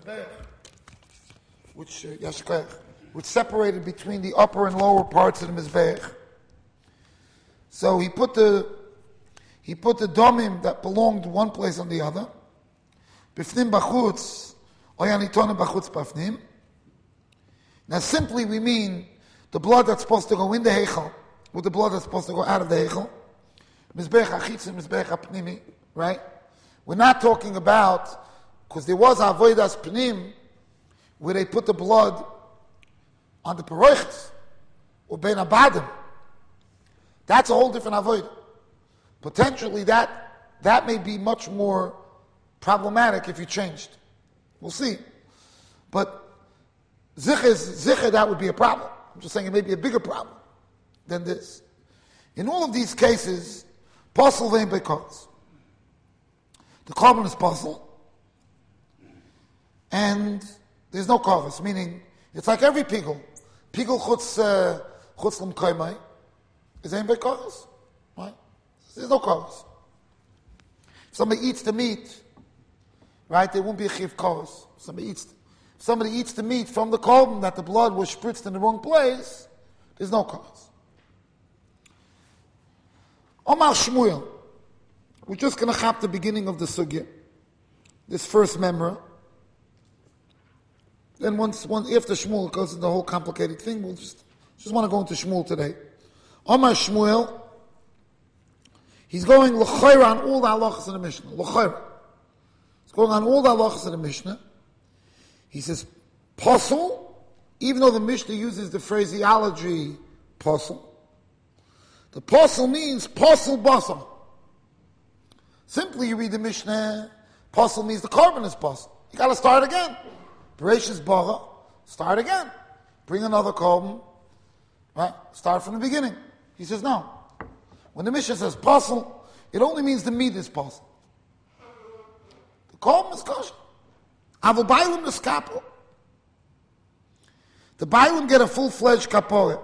Mizbeach, which separated between the upper and lower parts of the Mizbeach. So he put the domim that belonged one place on the other. Bifnim bachutz, oyanitonim bachutz bafnim. Now simply we mean the blood that's supposed to go in the heichal with the blood that's supposed to go out of the heichal. Mizbeach achitz and Mizbeach apnimi, right? We're not talking about, because there was avodas pnim, where they put the blood on the paroiches, or ben abadim. That's a whole different avodah. Potentially that may be much more problematic if you changed. We'll see. But zicher, that would be a problem. I'm just saying it may be a bigger problem than this. In all of these cases, posel vein bekots. The korban is posel, and there's no kovos, meaning it's like every pigul. Pigul chutz lam koimai is ein bekotos, right? There's no kovos. If somebody eats the meat, right, there won't be a chiv kovos. If somebody eats the meat from the korban that the blood was spritzed in the wrong place, there's no kovos. Omar Shmuel. We're just going to chap the beginning of the sugya, this first memra. Then once after Shmuel goes into the whole complicated thing, we'll just want to go into Shmuel today. Omar Shmuel, he's going l'chayra on all the halachas in the Mishnah. L'chayra. He's going on all the halachas in the Mishnah. He says, posel, even though the Mishnah uses the phraseology posel, the posel means posel basel. Simply you read the Mishnah, posel means the korban is posel. You got to start again. Bereshis bara, start again. Bring another korban, right? Start from the beginning. He says no. When the Mishnah says posel, it only means the meat is posel. The korban is kosher. Aval bailim is kapor. The bailim get a full-fledged kapore.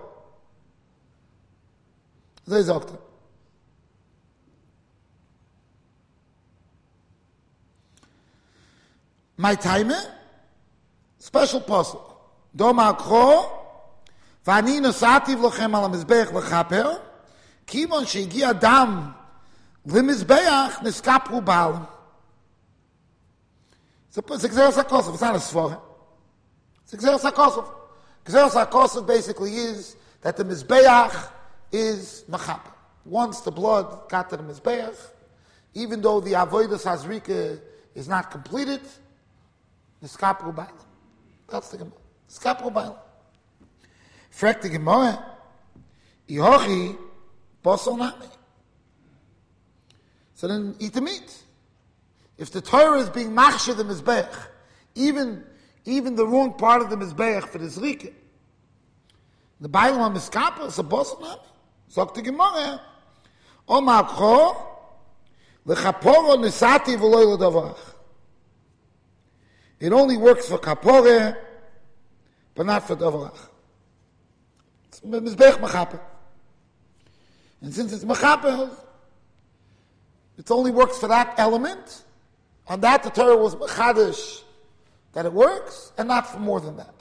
Zeh sagt er. My time, special puzzle. Doma akro, v'ani nosati v'lochem al ha-mizbeach l'chaper, kimon she'igi adam l'mizbeach niskapru ba'alim. It's a Gzeros HaKosov, it's not a Sforah. It's a Gzeros HaKosov. Gzeros HaKosov basically is that the Mizbeach is machaper. Once the blood got to the Mizbeach, even though the Avodas Hazrika is not completed, Niskapru ba'alim. That's the Gemara. Niskapru ba'alim. Frek the Gemara, Ihochi posel nami. So then eat the meat. If the Torah is being machshir the Mizbeach, even the wrong part of the Mizbeach for the Zrika, the Bailam HaMiskapah is a posel nami. Sagt the Gemara, Omar Cho, L'chaporo nisati v'loi l'davarach. It only works for kapore, but not for davarach. It's Mizbeach machaper. And since it's machaper, it only works for that element. On that the Torah was mechadish, that it works, and not for more than that.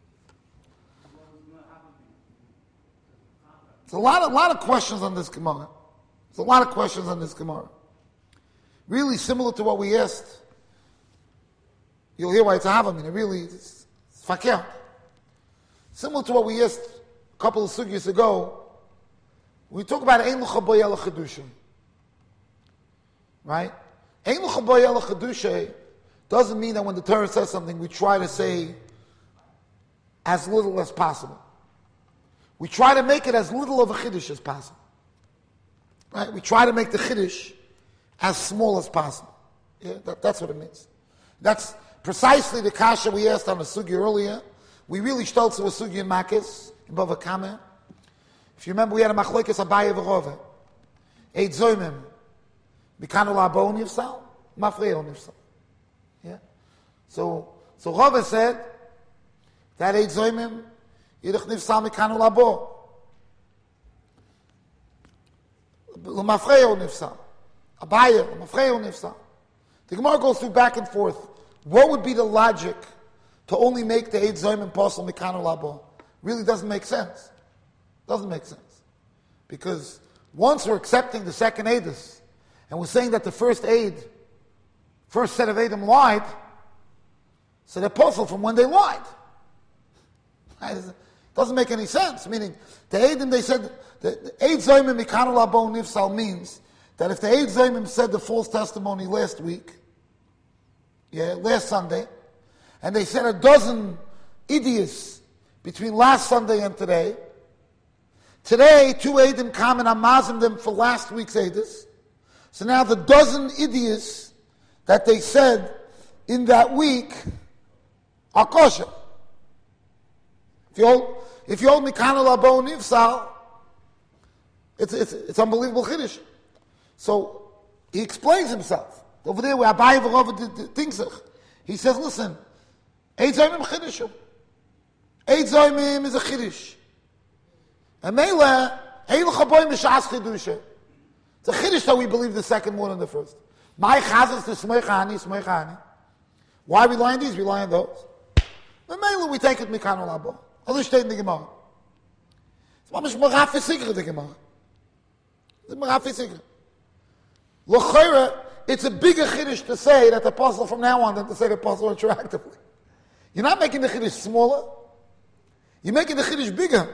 There's a lot of questions on this Gemara. There's a lot of questions on this Gemara. Really similar to what we asked. You'll hear why it's a havamina. Really, it's fakir. Similar to what we asked a couple of sugyas ago. We talk about ein l'chaboy el chedusha, right? Ein l'chaboy el chedusha doesn't mean that when the Torah says something, we try to say as little as possible. We try to make it as little of a chiddush as possible, right? We try to make the chiddush as small as possible. Yeah, that's what it means. That's precisely the kasha we asked on the sugi earlier. We really stolz to a sugi in Makis, in Bava Kama. If you remember, we had a machlokes Abaye v'Rove. Eit zoymim, mikanu la'abo nifsal, mafreo nifsal. Yeah? So Rove said that eit zoymim, yidich nifsal mikanu la'abo. L'mafreo nifsal. Abaye, l'mafreo nifsal. The Gemara goes through back and forth. what would be the logic to only make the Eid Zayim Posel Mikano Labo? Really doesn't make sense. Doesn't make sense. Because once we're accepting the second Eidus, and we're saying that the first set of Eidim lied, so they're Posel from when they lied. It doesn't make any sense. Meaning, the Eidim, they said, the Eid Zayim Mikano Labo Nifsal means that if the Eid Zayim said the false testimony last Sunday, and they said a dozen idiots between last Sunday and today, 2 Eidim come and amazim them for last week's Eidus. So now the dozen idiots that they said in that week are kosher. If you hold Mikano Labo Nifsal, it's unbelievable Chiddush. So he explains himself. Over there where Abaye V'Rova thinks he says, listen, Eid Zayim Chiddush. Eid Zayim is a Chiddush. And Meila, Eil Chaboy Mishas Chiddush. It's a Chiddush that we believe the second more than the first. My Chazas to Smoichani. Why rely on these? Rely on those. And Meila, we take it Mikano Labo. Alles steht in the Gemara. It's mamish Marafi Sikra, the Gemara. It's Marafi Sikra. L'chayra, it's a bigger Chiddush to say that the apostle from now on than to say the apostle retroactively. You're not making the Chiddush smaller. You're making the Chiddush bigger.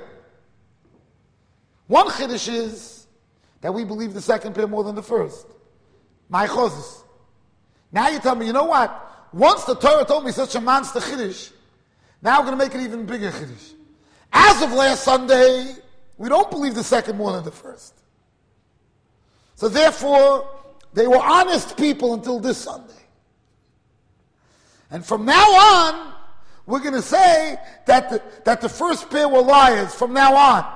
One Chiddush is that we believe the second pair more than the first. My Chozes. Now you tell me, you know what? Once the Torah told me such a monster Chiddush, now we're going to make it even bigger Chiddush. As of last Sunday, we don't believe the second more than the first. So therefore, they were honest people until this Sunday. And from now on, we're going to say that the first pair were liars from now on.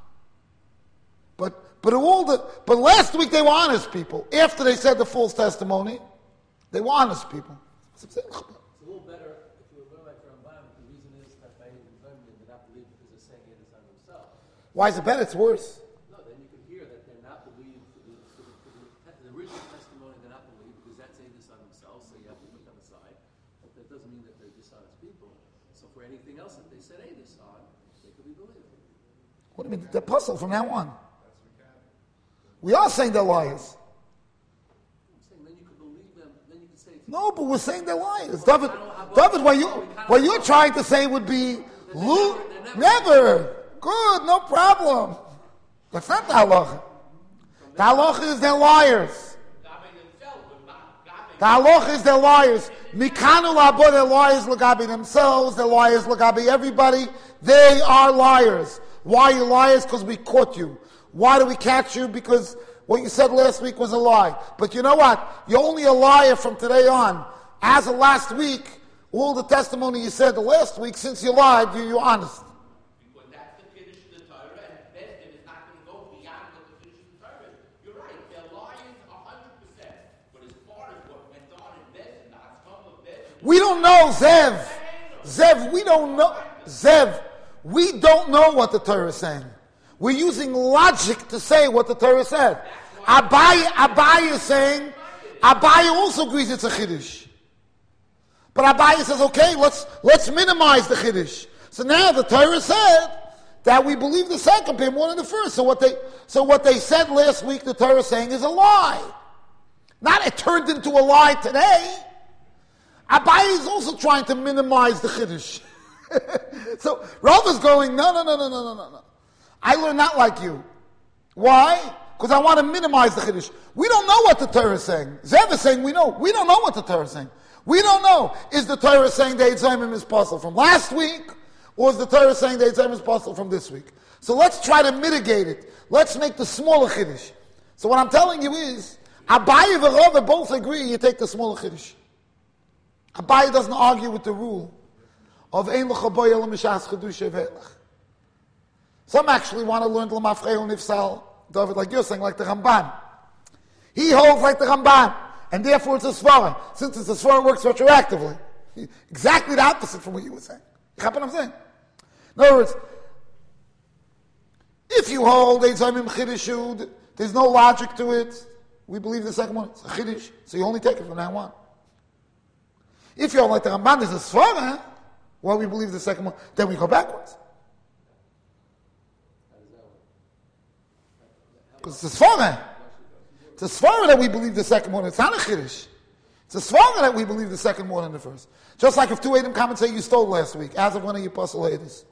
But last week they were honest people. After they said the false testimony, they were honest people. It's a little better if you were like Ramban. The reason is that they did not believe because they're saying it is on themselves. Why is it better? It's worse. No, then you can hear that they're not believed. The original testimony they're not believed because that's saying this on themselves, so you have to put them aside. But that doesn't mean that they're dishonest people. So for anything else that they said this on, they could be believed. What do you mean? They're puzzled from now on. We are saying they're liars. No, but we're saying they're liars. David, what you're trying to say would be, never. Good, no problem. That's not the halacha. The halacha is they're liars. The halacha is they're liars. Mikanu labo, they're liars l'gabi themselves, they're liars l'gabi everybody. They are liars. Why are you liars? Because we caught you. Why do we catch you? Because what you said last week was a lie. But you know what? You're only a liar from today on. As of last week, all the testimony you said the last week, since you lied, you're honest. Because that's the Kiddush of the Torah, and Bezdin is not going to go beyond what the Kiddush of the Torah is. You're right, they're liars 100%. But as far as what went on in Bezdin, the Hatzkam of Bezdin... We don't know, Zev, we don't know. Zev, we don't know what the Torah is saying. We're using logic to say what the Torah said. Abaye is saying, Abaye also agrees it's a Chiddush. But Abaye says, okay, let's minimize the Chiddush. So now the Torah said that we believe the second pair more than the first. So what they said last week, the Torah is saying is a lie. Not it turned into a lie today. Abaye is also trying to minimize the Chiddush. So Rav is going, no. I learn not like you. Why? Because I want to minimize the Chiddush. We don't know what the Torah is saying. Zev is saying we know. We don't know what the Torah is saying. We don't know. Is the Torah saying the Eid Zayim is possible from last week? Or is the Torah saying the Eid Zayim is possible from this week? So let's try to mitigate it. Let's make the smaller Chiddush. So what I'm telling you is, Abaye and Rava both agree you take the smaller Chiddush. Abaye doesn't argue with the rule of Ein L'chaboy Elam Mishas Chiddush Evelach. Some actually want to learn the L'mafrei Nifsal, David, like you're saying, like the Ramban. He holds like the Ramban, and therefore it's a Svara. Since it's a Svara, it works retroactively. Exactly the opposite from what you were saying. You know what I'm saying? In other words, if you hold Eid Zayim Chiddush, there's no logic to it. We believe the second one, it's a Chiddush, so you only take it from now on. If you're like the Ramban is a Svara, well, we believe the second one, then we go backwards. Because it's a Svara. It's a Svara that we believe the second one. It's not a Chiddush. It's a Svara that we believe the second more than the first. Just like if two Edom come and say you stole last week, as of one of your postulators.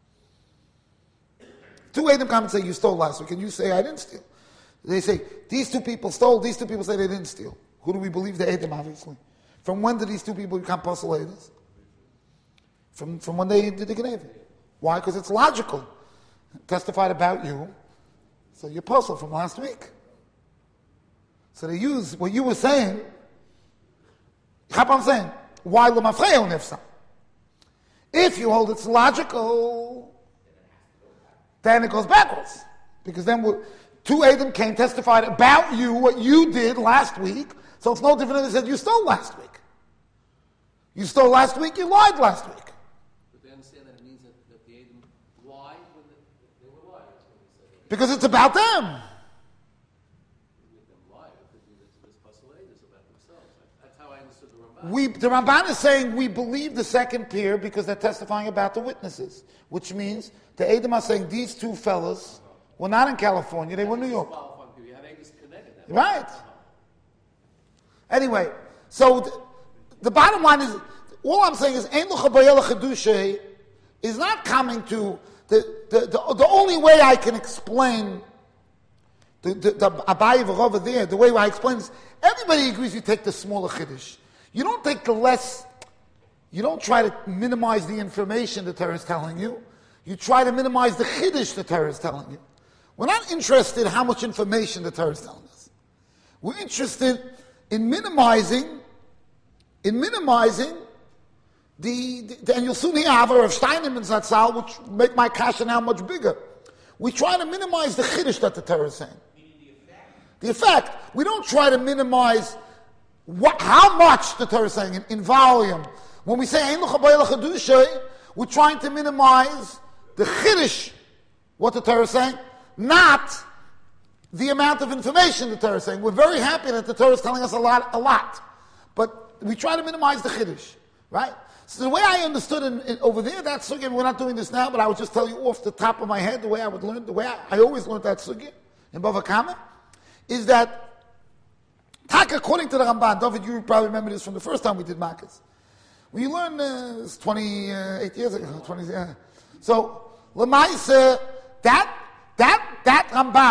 Two Edom come and say you stole last week, and you say I didn't steal. They say these two people stole. These two people say they didn't steal. Who do we believe? The Edom, obviously. From when did these two people become postulators? From when they did the Geneva. Why? Because it's logical. Testified about you, so you're postal from last week. So they use what you were saying. I'm saying, why l'mafreya nifsa? If you hold it's logical, then it goes backwards. Because then two Edom came, testified about you, what you did last week, so it's no different than they said you stole last week. You stole last week, you lied last week. But they understand that it means that the Edom lied when they were liars. Because it's about them. The Ramban is saying we believe the second pair because they're testifying about the witnesses, which means the Edom are saying these two fellas were not in California, they were in New York. Right. Anyway, so the bottom line is, all I'm saying is, Ein L'Chabayel Chedushay is not coming to, the only way I can explain the Abaye over there, the way I explain this, everybody agrees you take the smaller Chiddush. You don't take the less, you don't try to minimize the information the Torah is telling you. You try to minimize the Chiddush the Torah is telling you. We're not interested in how much information the Torah is telling us. We're interested in minimizing the and you'll soon hear Avar of Steinem and Zatzal, which make my kasha now much bigger. We try to minimize the Chiddush that the Torah is saying. The effect. We don't try to minimize how much the Torah is saying in volume. When we say Ein L'Chabayel Chedushay, we're trying to minimize the Chiddush, what the Torah is saying, not the amount of information the Torah is saying. We're very happy that the Torah is telling us a lot. But we try to minimize the Chiddush, right? So the way I understood over there, that sugya, we're not doing this now, but I would just tell you off the top of my head, the way I would learn, the way I always learned that sugya in Bava Kama, is that according to the Ramban, David, you probably remember this from the first time we did Makkos. When you learn, it's 28 years ago, 20 years. So, Lamaisa, that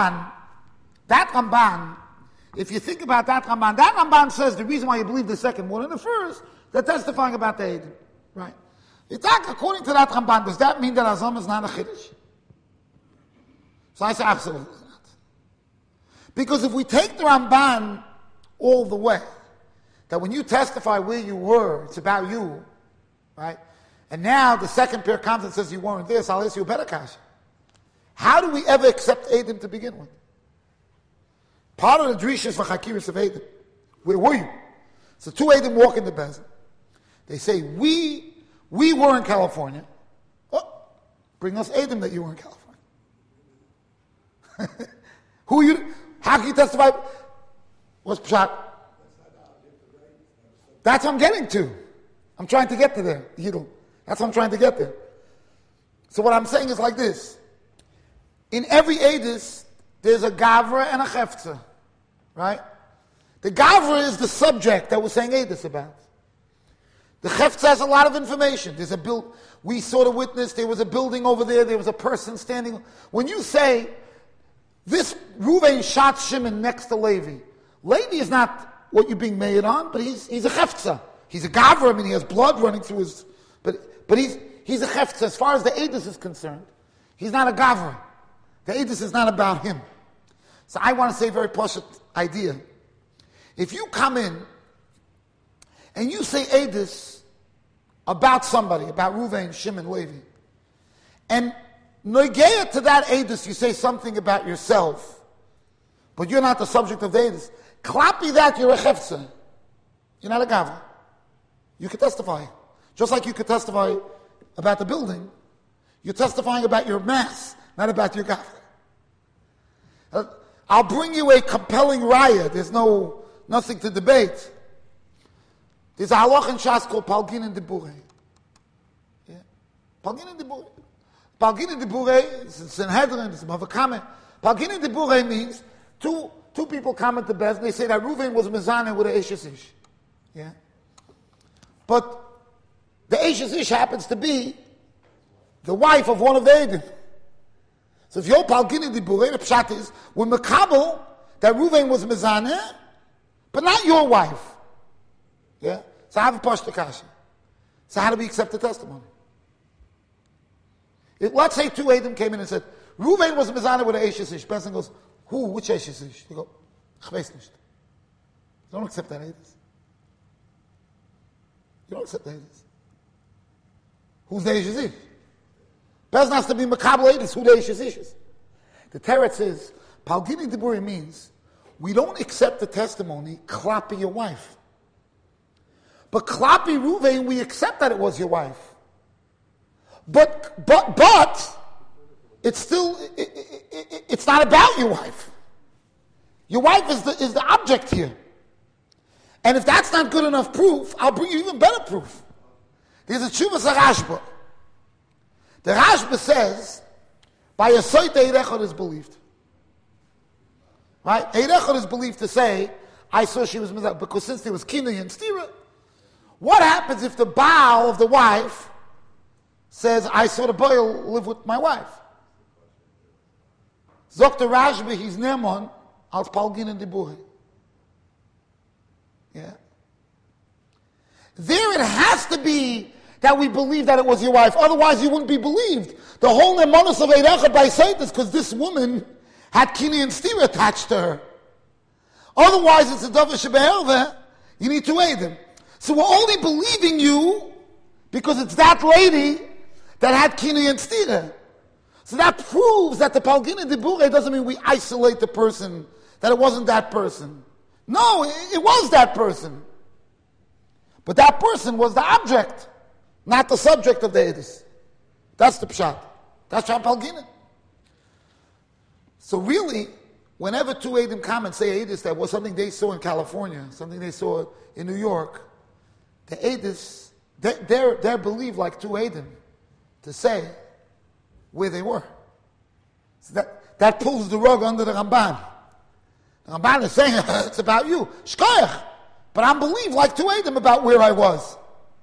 Ramban, if you think about that Ramban says the reason why you believe the second more than the first, they're testifying about the Edom, right? According to that Ramban, does that mean that Azam is not a Chiddush? So I say absolutely not. Because if we take the Ramban all the way, that when you testify where you were, it's about you, right? And now the second pair comes and says you weren't there, so I'll ask you a better kasha. How do we ever accept Edom to begin with? Part of the drishas for Chakiris of Edom. Where were you? So two Edom walk in the Bezin. They say, we were in California. Oh, bring us Edom that you were in California. Who you? How can you testify? What's Pshat? That's what I'm getting to. I'm trying to get to there, Yidl. That's what I'm trying to get there. So what I'm saying is like this. In every Edis, there's a Gavra and a Chefza. Right? The Gavra is the subject that we're saying Edis about. The Chefza has a lot of information. We saw the witness, there was a building over there was a person standing. When you say, this Reuven shot Shimon next to Levi, Levi is not what you're being made on, but he's a chefza. He's a gavra, I mean, he has blood running through his, but he's a chefza. As far as the edus is concerned, he's not a gavra. The edus is not about him. So I want to say a very poshut idea. If you come in and you say edus about somebody, about Reuven, Shimon, Levi, and nogeya to that edus, you say something about yourself, but you're not the subject of the edus. Klapi that, you're a chefza. You're not a gavra. You could testify. Just like you could testify about the building, you're testifying about your mass, not about your gavra. I'll bring you a compelling raya. There's nothing to debate. There's a halach in Shas called Palgin and Dibure. Yeah? Palgin and Dibure. Palgin and Dibure, it's in Sanhedrin, it's in Mavakame. Palgin and Dibure means two people come at the best, they say that Reuven was Mezaneh with an Eishes Ish. Yeah? But the Eishes Ish happens to be the wife of one of the Eidim. So if you're Palgin and Dibure, the Pshat is, we're Mekabel, that Reuven was Mezaneh, but not your wife. Yeah? So I have a Pashta Kasha. So how do we accept the testimony? Let's say two Eidim came in and said, Reuven was Mezaneh with an Eishes Ish. Person goes, who? Which Eishes Ish? You go, ich weiß nicht. You don't accept that Eidus. You don't accept that Eidus. Who's the Eishes Ish? Person has to be Mekabel Eidus. Who the Eishes Ish is? The Teretz says, Palgini Diburi means, we don't accept the testimony, klapi your wife. But klapi Reuven, we accept that it was your wife. But it's still, it's not about your wife. Your wife is the object here. And if that's not good enough proof, I'll bring you even better proof. There's a Tshuvas Rashba. The Rashba says, by a Soita Eirechot is believed. Right? Eirechot is believed to say, I saw she was Mizah, because since there was Kinui and Stira, what happens if the Baal of the wife says, I saw the boy live with my wife? Dr. Rashba, he's Nemon, als Palgin and Dibure. Yeah. There it has to be that we believe that it was your wife. Otherwise, you wouldn't be believed. The whole Nemonos of Eirechot by Satan is because this woman had Kinui and Stira attached to her. Otherwise, it's a Davar Shebe'erveh, you need to aid him. So we're only believing you because it's that lady that had Kinui and Stira. So that proves that the Palgin and Dibure doesn't mean we isolate the person, that it wasn't that person. No, it was that person. But that person was the object, not the subject of the Eidus. That's the Pshat. That's Pshat Palgin. So really, whenever two Eidim come and say Eidus, that was something they saw in California, something they saw in New York, the Eidus, they're believed like two Eidim to say where they were. So that pulls the rug under the Ramban. The Ramban is saying, it's about you. Shkoyach. But I'm believed like two Eidim about where I was.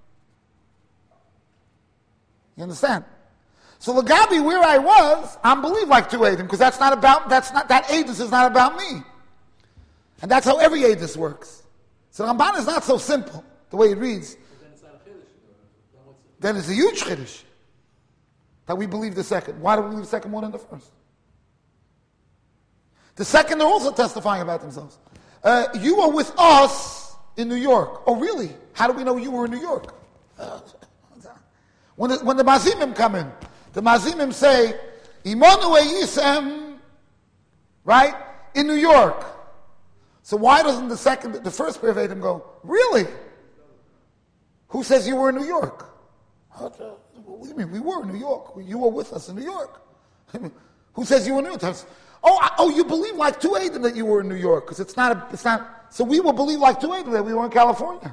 You understand? So Lagabi, where I was, I'm believed like two Eidim, because that Eidus is not about me. And that's how every Eidus works. So Ramban is not so simple, the way it reads. But then it's not a Chiddush. Then it's a huge Chiddush. That we believe the second. Why do we believe the second more than the first? The second, they're also testifying about themselves. You were with us in New York. Oh, really? How do we know you were in New York? When the Mazimim come in, the Mazimim say, Imanu Yisem, right, in New York. So why doesn't the first pair of Eidim go, really? Who says you were in New York? What do you mean? We were in New York. You were with us in New York. Who says you were in New York? Oh, you believe like two Eidim that you were in New York, because it's not. So we will believe like two Eidim that we were in California.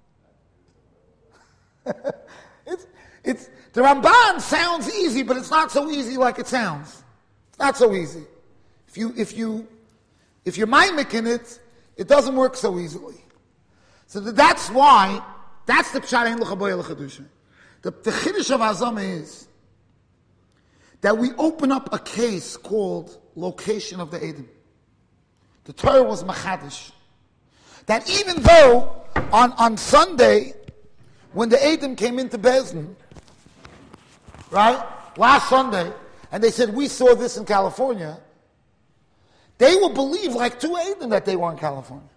The Ramban sounds easy, but it's not so easy like it sounds. It's not so easy. If you're mimicking it, it doesn't work so easily. So that's why, that's the Pshat Ein L'Chaboy L'Chadusha. The Chiddush of Azama is that we open up a case called location of the Eidim. The Torah was Machadish. That even though on Sunday, when the Eidim came into Bezdin, right, last Sunday, and they said, we saw this in California, they will believe like two Eidim that they were in California.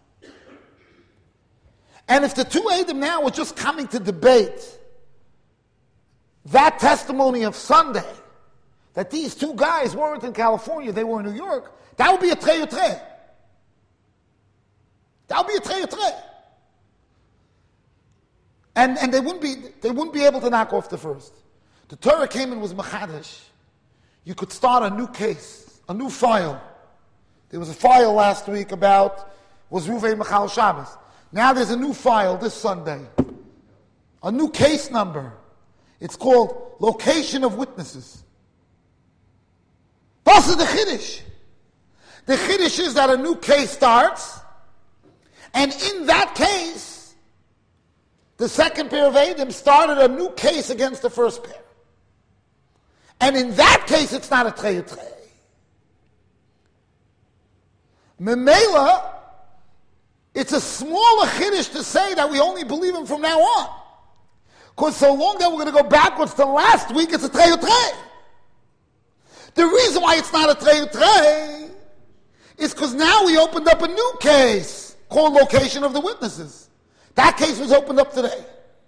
And if the two Eidim now were just coming to debate that testimony of Sunday, that these two guys weren't in California, they were in New York, that would be a trey. That would be a trey. And they wouldn't be able to knock off the first. The Torah came in was Machadish. You could start a new case, a new file. There was a file last week about, was Reuven Machal Shabbos. Now there's a new file this Sunday. A new case number. It's called Location of Witnesses. This is the Chiddush. The Chiddush is that a new case starts, and in that case, the second pair of Eidim started a new case against the first pair. And in that case, it's not a Trei Trei. Memela, it's a smaller Chiddush to say that we only believe him from now on. Because so long that we're going to go backwards to last week, it's a Trei Trei. The reason why it's not a Trei Trei is because now we opened up a new case called Location of the Witnesses. That case was opened up today.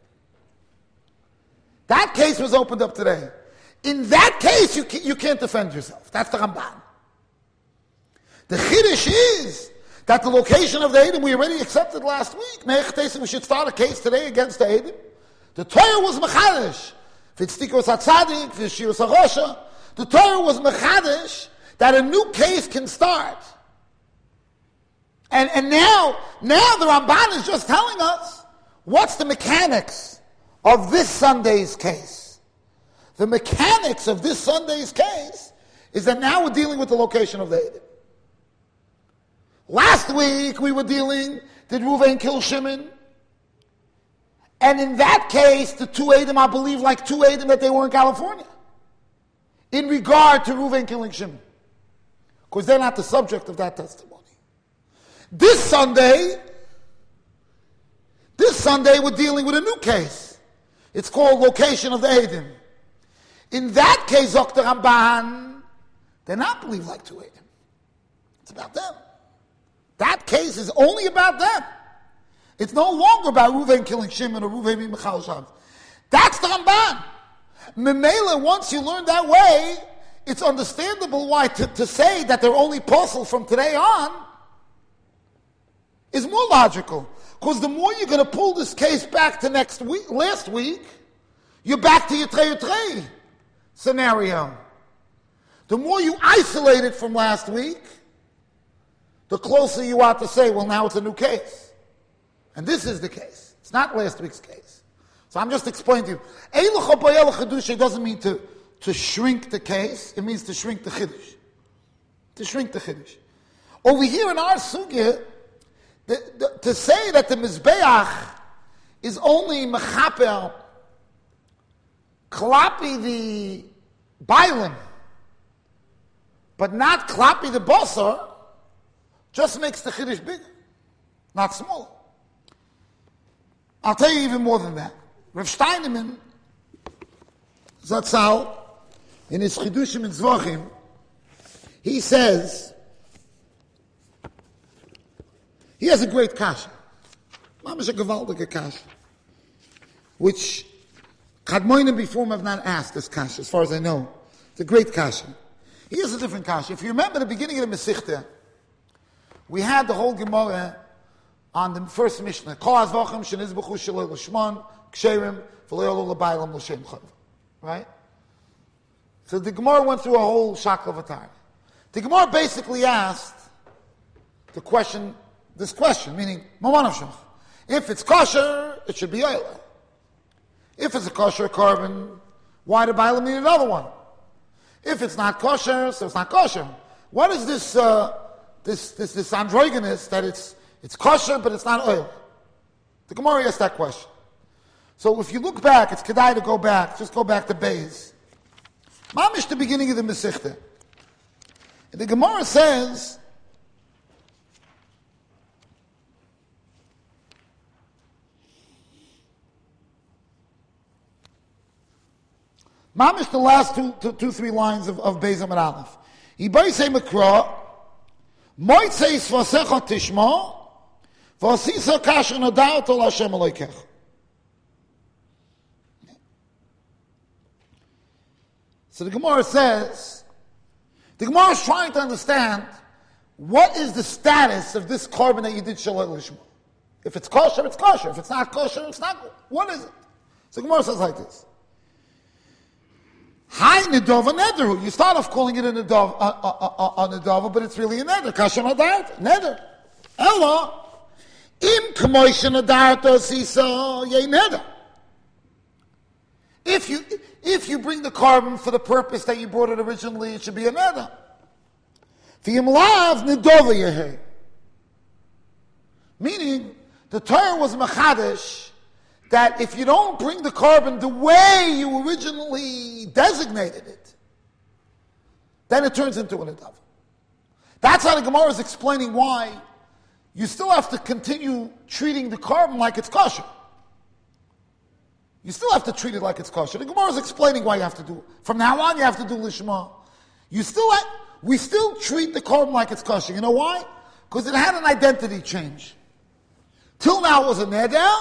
That case was opened up today. In that case, you can't defend yourself. That's the Ramban. The Chiddush is that the location of the Eidim we already accepted last week. We should start a case today against the Eidim. The Torah was Mechadish. Fitztikos HaTzadik, Fitzshirus HaRosha. The Torah was Mechadish that a new case can start. And now the Ramban is just telling us what's the mechanics of this Sunday's case. The mechanics of this Sunday's case is that now we're dealing with the location of the Eidim. Last week we were dealing, did Reuven kill Shimon? And in that case, the two Eidim, I believe, like two Eidim that they were in California. In regard to Reuven killing Shimon. Because they're not the subject of that testimony. This Sunday, we're dealing with a new case. It's called Location of the Eidim. In that case, Dr. Ramban, they're not believed like two Eidim. It's about them. That case is only about them. It's no longer about Reuven killing Shimon or Reuven being Michal Shabbos. That's the Ramban. Memela, once you learn that way, it's understandable why to say that they're only posel from today on is more logical. Because the more you're going to pull this case back to last week, you're back to your Trei scenario. The more you isolate it from last week, the closer you are to say, well, now it's a new case. And this is the case. It's not last week's case. So I'm just explaining to you. Eiluch Abayel Chiddush doesn't mean to shrink the case. It means to shrink the Chiddush. To shrink the Chiddush. Over here in our sugya, to say that the Mizbeach is only Mechaper, Klapi the Bailim, but not Klapi the Basar, just makes the Chiddush bigger, not smaller. I'll tell you even more than that. Rav Steinemann, Zatzal, in his Chidushim and Zvachim, he says, he has a great kasha. Mamash a gewaltige kasha. Which Kadmoinim before him have not asked this kasha, as far as I know. It's a great kasha. He has a different kasha. If you remember the beginning of the Mesichtah, we had the whole Gemara on the first Mishnah. Kol hazvachim shenizbuchu shalei l'shmon ksherim v'lo yolu l'baylam l'shem chav. Right? So the Gemara went through a whole shakla v'tar. The Gemara basically asked this question, meaning, Mamanavshach. If it's kosher, it should be oil. If it's a kosher carbon, why do baylam need another one? If it's not kosher, so it's not kosher. What is this androgynous that it's kosher, but it's not oil? The Gemara asked that question. So if you look back, it's kedai to go back. Just go back to Beis. Mamish, the beginning of the Mesichtah. And the Gemara says, Mamish, the last three lines of Beis Amud Aleph. Ibaisei Mikra, Moitzei Svasecha Tishma, Vasisa Kasher Nadar Tol Hashem Elokecha. So the Gemara says, the Gemara is trying to understand what is the status of this carbon that you did Shalei Lishma. If it's kosher, it's kosher. If it's not kosher, it's not. What is it? So the Gemara says like this. Hi Nedova Neder. You start off calling it a Nedova, but it's really a Neder. Kasher Nadar, Neder. Ella, Im k'moishen adarto sisa yei neder. If you bring the carbon for the purpose that you brought it originally, it should be a neder. V'yim lav nidova yehei. Meaning, the Torah was machadish that if you don't bring the carbon the way you originally designated it, then it turns into an adava. That's how the Gemara is explaining why you still have to continue treating the carbon like it's kosher. You still have to treat it like it's kosher. The Gemara is explaining why you have to do it. From now on, you have to do lishma. We still treat the carbon like it's kosher. You know why? Because it had an identity change. Till now it was a neder.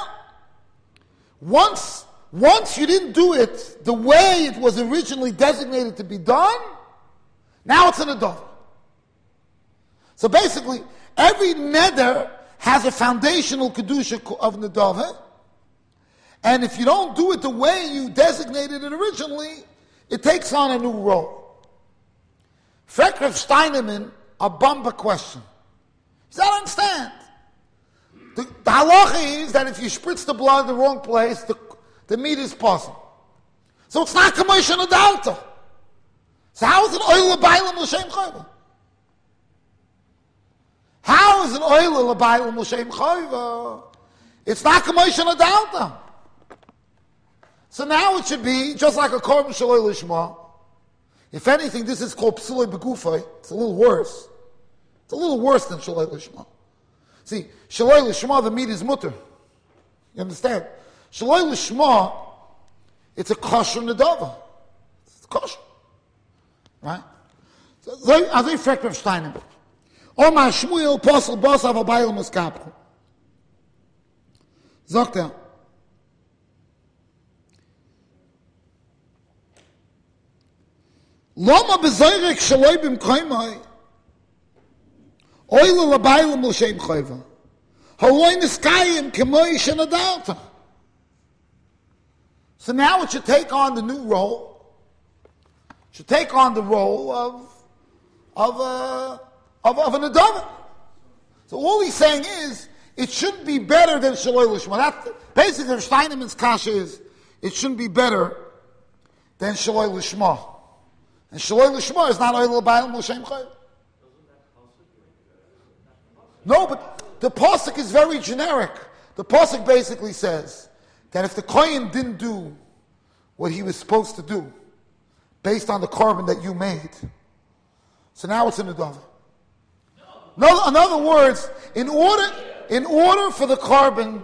Once you didn't do it the way it was originally designated to be done, now it's an adava. So basically, every neder has a foundational kedusha of nedava, and if you don't do it the way you designated it originally, it takes on a new role. Frekref Steinemann, a bumper question. He said, I don't understand. The halacha is that if you spritz the blood in the wrong place, the meat is possible. So it's not commotion adalta. So how is it oil l'baylam l'shem chayva? How is it oil l'baylam l'shem chayva? It's not commotion adalta. So now it should be just like a korban shaloi lishma. If anything, this is called psulei begufay. It's a little worse. It's a little worse than shaloi lishma. See, shaloi lishma, the meat is mutter. You understand? Shaloi lishma, it's a kosher nedava. It's kosher. Right? So, as I frek Rav Steiner. Omar Shmuel, posel bos av abayel muskapel. Sagt er, Loma bezoyrek shaloi bim koimai, oile labayel l'shem chayva, haloi niskayim kemoi shenadalta. So now it should take on the new role. Should take on the role of an adama. So all he's saying is it shouldn't be better than shaloi lishma. That's basically Steinemann's kasha is it shouldn't be better than shaloi lishma. And shaloi lishma is not oil l'bayim l'shem chayv. No, but the pasuk is very generic. The pasuk basically says that if the kohen didn't do what he was supposed to do, based on the carbon that you made, so now it's an adava. No, in other words, in order for the carbon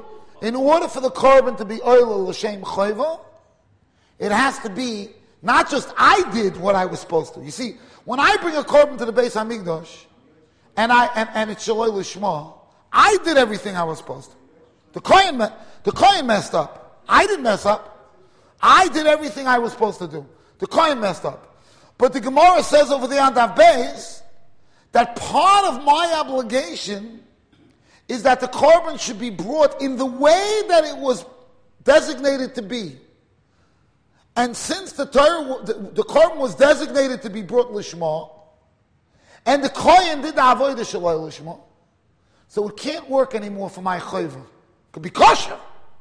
to be oil l'shem chayva, it has to be not just I did what I was supposed to. You see, when I bring a carbon to the Beis Hamikdash, and it's shaloi lishma, I did everything I was supposed to. The kohen messed up. I didn't mess up. I did everything I was supposed to do. The kohen messed up. But the Gemara says over there on Daf Beis that part of my obligation is that the carbon should be brought in the way that it was designated to be. And since the carbon was designated to be brought lishma, and the kohen did the avodah shaloi lishma, so it can't work anymore for my chayva. It could be kosher.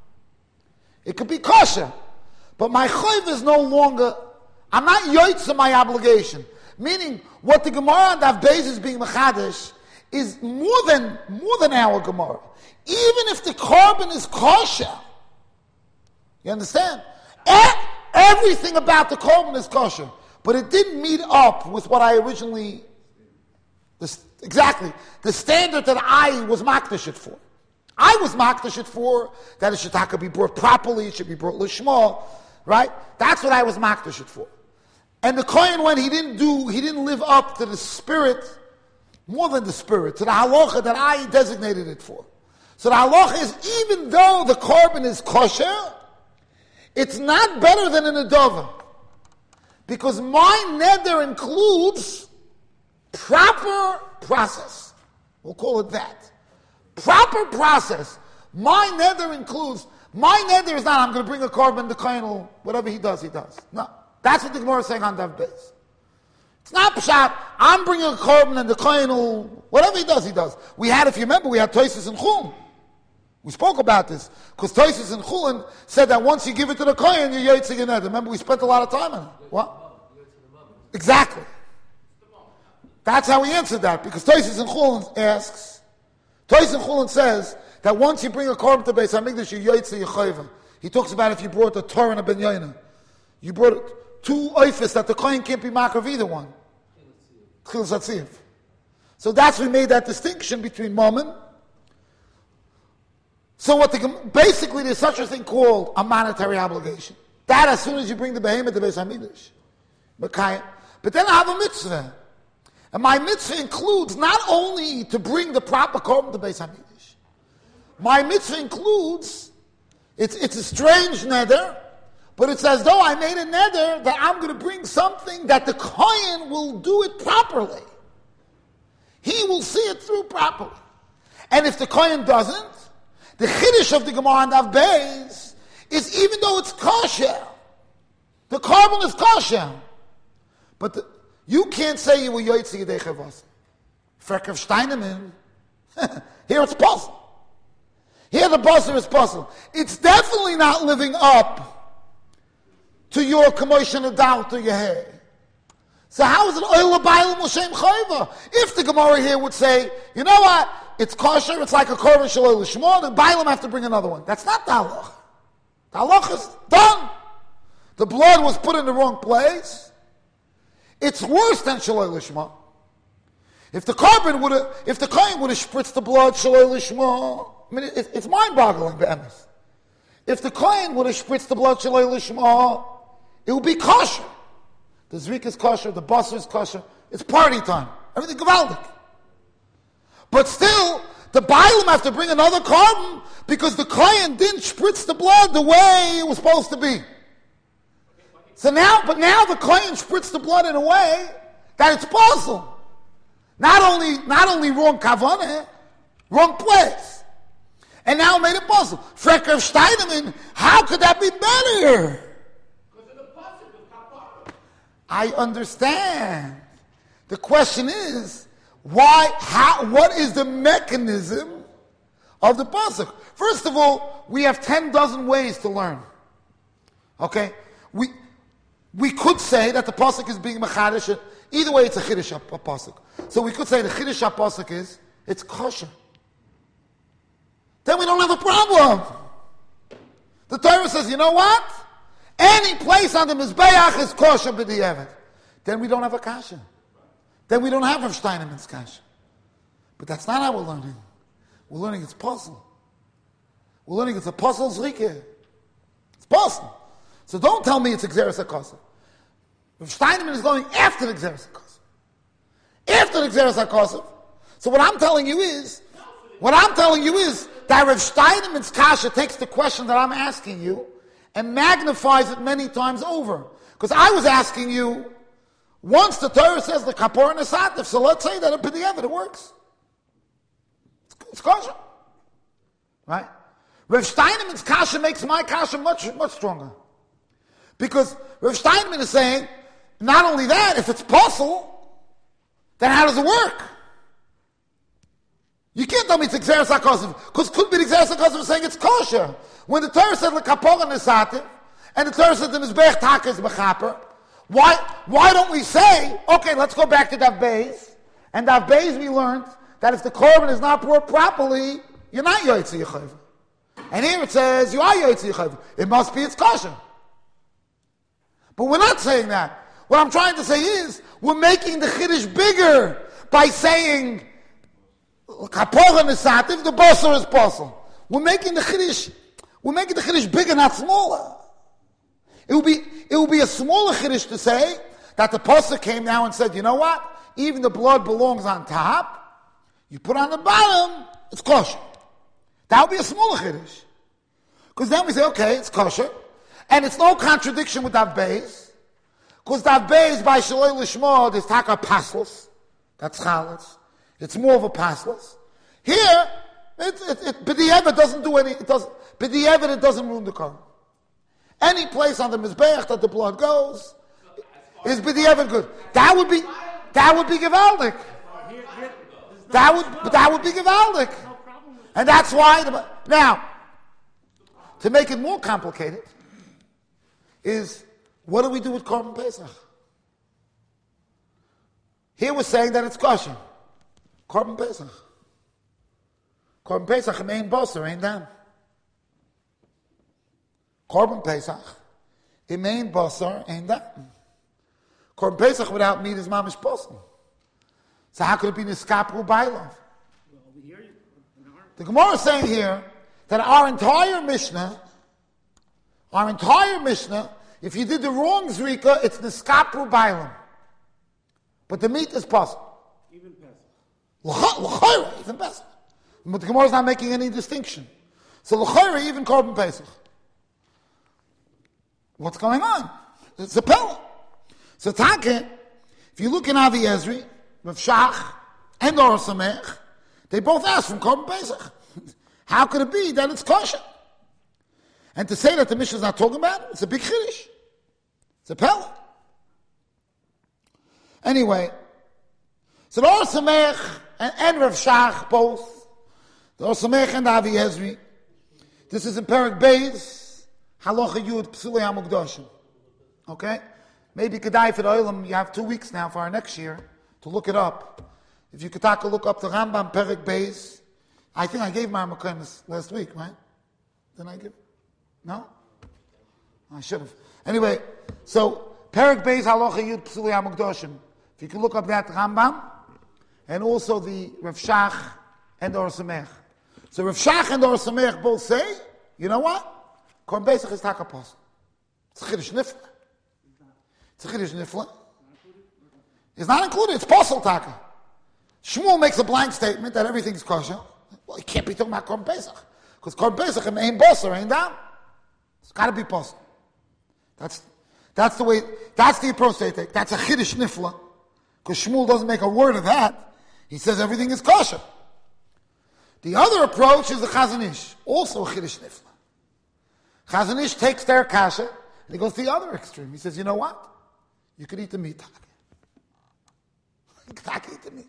It could be kosher. But my chayva is no longer, I'm not yoytz of my obligation. Meaning, what the Gemara on Daf Beis is being mechadish is more than our Gemara. Even if the carbon is kosher, you understand? Everything about the carbon is kosher, but it didn't meet up with what I originally, the standard that I was makdash it for. I was makdash it for that it should be brought properly, it should be brought lishma, right? That's what I was makdash it for. And the kohen, when he didn't live up to the spirit, more than the spirit, to the halacha that I designated it for. So the halacha is, even though the carbon is kosher, it's not better than an adova. Because my neder includes proper process. We'll call it that. Proper process. My neder is not, I'm going to bring a carbon, the kohen will, whatever he does. No. That's what the Gemara is saying on Daf Beis. It's not pshat, I'm bringing a carbon and the kohen will, whatever he does. We had, if you remember, we had Tosis and Chum. We spoke about this because Tosfos in Chulin said that once you give it to the kohen, you're yotzei your neder. Remember, we spent a lot of time on it. What? Exactly. That's how he answered that, because Tosfos in Chulin asks. Tosfos in Chulin says that once you bring a korban to Beis Hamikdash, you're yotzei your chayva. He talks about if you brought a Torah and a Ben Yoina, you brought two oifis that the kohen can't be mark of either one. Chilas Hatziv. So that's we made that distinction between Mammon. So basically there's such a thing called a monetary obligation. That as soon as you bring the behemoth to Beis Hamikdash. But then I have a mitzvah. And my mitzvah includes not only to bring the proper korban to Beis Hamikdash. My mitzvah includes, it's a strange neder, but it's as though I made a neder that I'm going to bring something that the kohen will do it properly. He will see it through properly. And if the kohen doesn't, the chiddush of the Gemara and Daf Beis is even though it's kosher, the korban is kosher, but you can't say you were yotzei yedei chavas. Frekev Steinemann, here it's possible. Here the basar is possible. It's definitely not living up to your kamosh and doubt to your hair. So how is it oil bailam l'shem chayva? If the Gemara here would say, you know what, it's kosher, it's like a korban shaloi l'shmo, the bailam have to bring another one. That's not the halach. The halach is done. The blood was put in the wrong place. It's worse than shaloi l'shmo. If the kohen would have spritzed the blood shaloi l'shmo, I mean, it's mind-boggling, be'emes. If the kohen would have spritzed the blood shaloi l'shmo, it would be kosher. The zrik is kosher, the basar is kosher. It's party time. Everything gewaldig. But still, the bailam have to bring another korban because the kohen didn't spritz the blood the way it was supposed to be. So now the kohen spritzed the blood in a way that it's possible. Not only wrong kavanah, wrong place. And now made it possible. Frekev Steinemann, how could that be better? I understand. The question is, what is the mechanism of the pasuk? First of all, we have 10 dozen ways to learn. Okay? We could say that the pasuk is being mechadish. Either way, it's a chiddush pasuk. So we could say the chiddush pasuk is, it's kosher. Then we don't have a problem. The Torah says, you know what? Any place on the Mizbeach is kosher b'di'evet. Then we don't have a kasha. Then we don't have Rav Steinemann's kasha. But that's not how we're learning. We're learning it's puzzle. We're learning it's a puzzle zrike. It's puzzle. So don't tell me it's Xeris HaKosov. Rav Steinemann is going after the Xeris HaKosov. After the Xeris HaKosov. So what I'm telling you is that Rav Steinemann's kasha takes the question that I'm asking you and magnifies it many times over. Because I was asking you, once the Torah says the kapor and the satif, so let's say that in B'di'evet it works. It's kosher. Right? Rav Steinemann's kasha makes my kasha much, much stronger. Because Rav Steinemann is saying, not only that, if it's possible, then how does it work? You can't tell me it's Xeris HaKosov, because it could be the Xeris HaKosov saying it's kosher. When the Torah said l'kapor and nesativ, and the Torah said the mizbech taka is b'chaper, why don't we say, okay, let's go back to Daf Beis, and Daf Beis we learned that if the korban is not brought properly, you're not yotzei yechayv. And here it says you are yotzei yechayv. It must be it's kosher. But we're not saying that. What I'm trying to say is we're making the chiddush bigger by saying kapor and nesativ, the basar is possible. We're making the chiddush bigger, not smaller. It will be a smaller chiddush to say that the pasuk came now and said, you know what? Even the blood belongs on top. You put on the bottom, it's kosher. That would be a smaller chiddush. Because then we say, okay, it's kosher. And it's no contradiction with Daf Beis. Because Daf Beis, by Shaloi Lishmo, there's taka paslos. That's chalitz. It's more of a paslos. Here, B'di'evet doesn't do any, B'di'evet it doesn't ruin the korban. Any place on the Mizbeach that the blood goes is B'di'evet good. That would be gewaldic. That would be gewaldic. And that's why, now, to make it more complicated, is what do we do with Korban Pesach? Here we're saying that it's kosher. Korban Pesach. Korban Pesach, it ain't basar, ain't dam. Korban Pesach, it ain't basar, ain't dam. Korban Pesach without meat is mamish posel. So how could it be niskapu bailov? The Gemara is saying here that our entire Mishnah, if you did the wrong zrika, it's niskapu bailam. But the meat is posel. Even Pesach. L'chayra, even Pesach. But the Gemara is not making any distinction. So l'chayra, even Korban Pesach. What's going on? It's a pella. So Take, if you look in Avi Ezri, Rav Shach, and Or Samech, they both ask from Korban Pesach. How could it be that it's kosher? And to say that the Mishnah is not talking about it, it's a big chiddush. It's a pella. Anyway, so the Or Samech and Rav Shach both, the Or Samech and Avi Ezri, this is in Perek Beis, Halacha Yud Psulei HaMukdashim. Okay? Maybe Kedai for the Olam, you have 2 weeks now for our next year to look it up. If you could take a look up the Rambam Perek Beis, I think I gave my Mekayim last week, right? Didn't I give? No? I should have. Anyway, so Perek Beis Halacha Yud Psulei HaMukdashim. If you can look up that Rambam, and also the Rav Shach and the Or Samech. So Rav Shach and the Or Samech both say, you know what? Korban Pesach is taka posel. It's a chiddush nifla. It's a chiddush nifla. It's not included. It's posel taka. Shmuel makes a blank statement that everything's kosher. Well, he can't be talking about Korban Pesach because Korban Pesach ain't basar, ain't down. It's got to be posel. That's the way. That's the approach they take. That's a chiddush nifla because Shmuel doesn't make a word of that. He says everything is kosher. The other approach is the Chazon Ish, also a chiddush nifla. Chazon Ish takes their kasha and he goes to the other extreme. He says, you know what? You could eat the meat. You could eat the meat.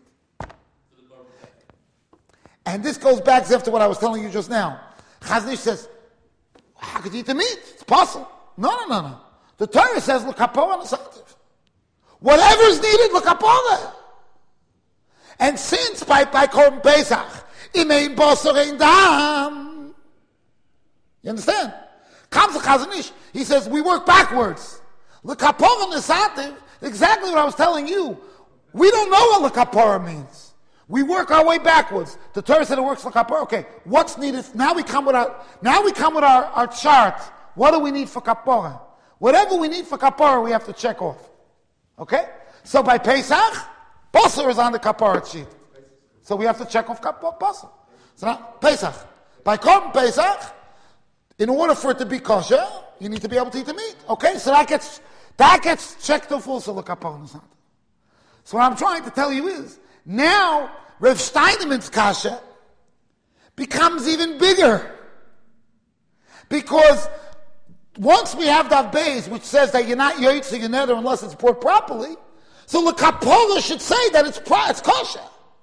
And this goes back after what I was telling you just now. Chazon Ish says, how could you eat the meat? It's possible. No. The Torah says, l'kapora n'sativ. Whatever is needed, l'kapora. And since by Korban Pesach, imein basar ein dam. You understand? Comes the Chazon Ish, he says, we work backwards. L'kapora n'sativ, exactly what I was telling you. We don't know what l'kapora means. We work our way backwards. The Torah said it works l'kapora. Okay, what's needed? Now we come with our chart. What do we need for kapora? Whatever we need for kapora, we have to check off. Okay? So by Pesach, basar is on the kapora sheet. So we have to check off basar. So now, Pesach. By Korban Pesach, in order for it to be kosher, you need to be able to eat the meat. Okay? So that gets checked off also the kapora. So what I'm trying to tell you is, now Rav Steinemann's kasha becomes even bigger. Because once we have that base which says that you're not yoytze your nether unless it's poured properly, so the kapora should say that it's kosher.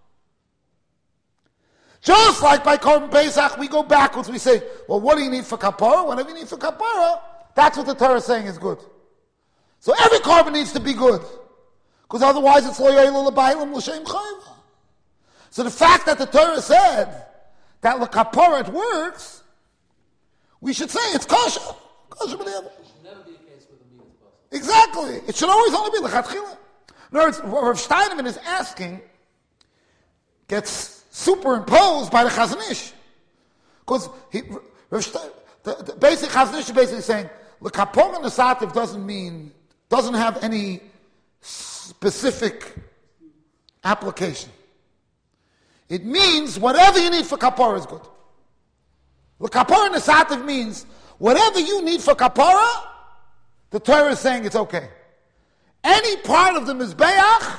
Just like by Korban Pesach, we go backwards. We say, well, what do you need for kapora? Whatever you need for kapora, that's what the Torah is saying is good. So every korban needs to be good. Because otherwise it's lo yoyel l'baylam l'shem chayva. So the fact that the Torah said that l'kapora it works, we should say it's kosher. Kosher b'nei. It should never be a case where the meat is possible. Exactly. It should always only be l'chatchila. In other words, what Rav Steinemann is asking gets superimposed by the Chazon Ish. Because the basic Chazon Ish is basically saying, l'kapora n'sativ doesn't have any specific application. It means whatever you need for kapora is good. L'kapora n'sativ means whatever you need for kapora, the Torah is saying it's okay. Any part of the Mizbeach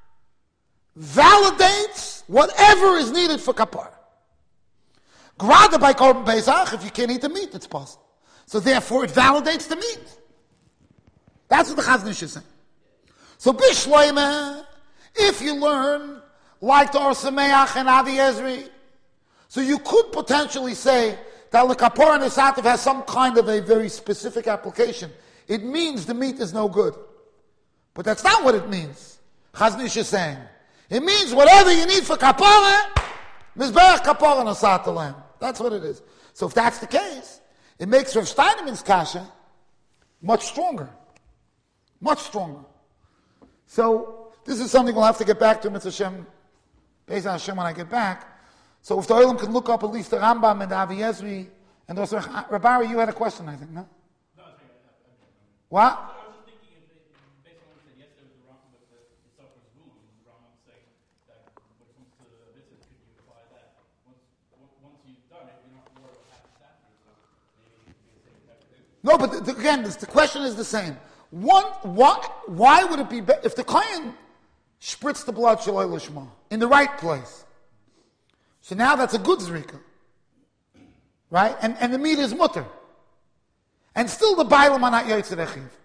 validates whatever is needed for kapara. Grada by Korban Pesach, if you can't eat the meat, it's possible. So therefore, it validates the meat. That's what the Chazon Ish is saying. So Bishloime, if you learn like the Or Sameach and Avi Ezri, So you could potentially say that l'kapara nesativ has some kind of a very specific application. It means the meat is no good. But that's not what it means. Chazon Ish is saying. It means whatever you need for kapara, mizbeach kapara nesat lamb. That's what it is. So if that's the case, it makes Rav Steinemann's kasha much stronger. Much stronger. So this is something we'll have to get back to, Mitzvah Hashem, based on Hashem when I get back. So if the Olam can look up at least the Rambam and the Avi Yezri, and also, Rabari, you had a question, I think, no? No, What? I was just thinking, based on what you said yesterday with the Rambam, but the Sopher's rule, and the Rambam saying that when it comes to the visit, could you apply that? Once you've done it, you're not more of a happy staff, so maybe it could be the same type of thing. No, but again, the question is the same. Why would it be better if the Kohen spritzed the blood Shaloi Lishma in the right place? So now that's a good zrika. Right? And the meat is mutter. And still the Bailam are not Yotzei Rechiv. In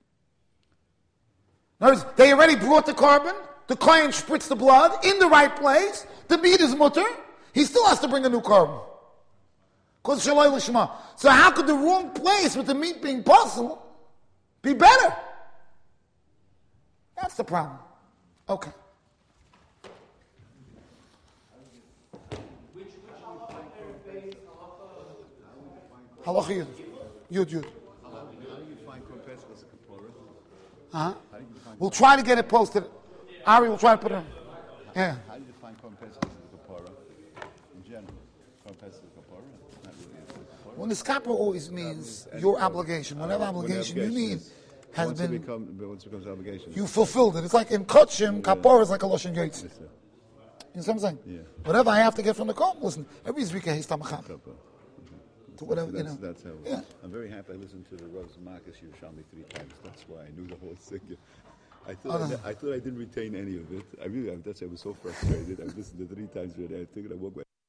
other words, they already brought the carbon, the Kohen spritzed the blood in the right place, the meat is mutter, he still has to bring a new carbon. Because Shaloi Lishma. So how could the wrong place with the meat being possible be better? That's the problem. Okay. Halacha Yud. How do you find Korban as a kapara? We'll try to get it posted. Ari will try to put it in. Yeah. How do you define Korban as a kapara in general? Korban as a kapara? Not really a kapara. Well, niskapra always means your obligation. Whatever obligation you need has once been. Once it becomes obligation. You fulfilled it. It's like in Kotchim, kapara is like a Loshen Gates. Yes, sir. You know what I'm saying? Yeah. Whatever I have to get from the Kohen, listen, every Zrika he's tamachab. Kapara. To whatever, you know. That's how. Yeah. I'm very happy I listened to the Rose Marcus Yerushalmi 3 times. That's why I knew the whole thing. I thought I didn't retain any of it. I was so frustrated. I listened to 3 times. I took it. I woke